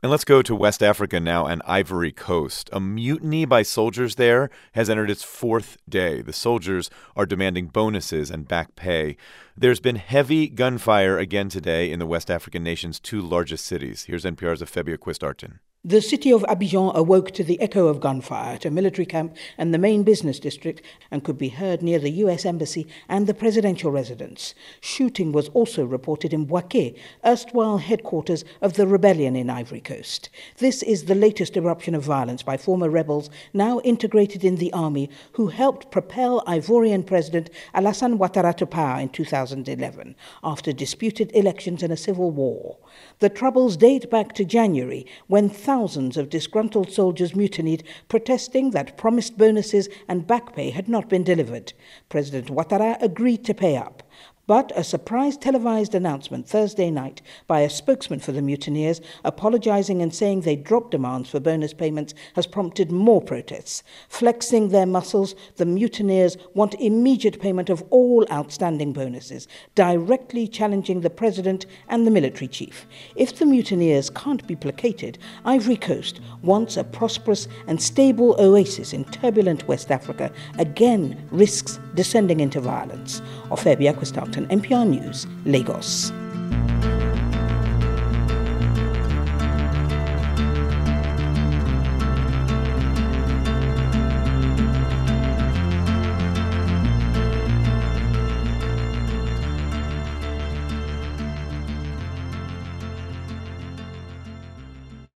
And let's go to West Africa now and Ivory Coast. A mutiny by soldiers there has entered its fourth day. The soldiers are demanding bonuses and back pay. There's been heavy gunfire again today in the West African nation's two largest cities. Here's NPR's Afebia Quistarton. The city of Abidjan awoke to the echo of gunfire at a military camp and the main business district and could be heard near the U.S. Embassy and the presidential residence. Shooting was also reported in Bouaké, erstwhile headquarters of the rebellion in Ivory Coast. This is the latest eruption of violence by former rebels now integrated in the army who helped propel Ivorian President Alassane Ouattara to power in 2011 after disputed elections and a civil war. The troubles date back to January when thousands of disgruntled soldiers mutinied, protesting that promised bonuses and back pay had not been delivered. President Ouattara agreed to pay up. But a surprise televised announcement Thursday night by a spokesman for the mutineers, apologizing and saying they dropped demands for bonus payments, has prompted more protests. Flexing their muscles, the mutineers want immediate payment of all outstanding bonuses, directly challenging the president and the military chief. If the mutineers can't be placated, Ivory Coast, once a prosperous and stable oasis in turbulent West Africa, again risks descending into violence. Afebia Quistarton, NPR News, Lagos.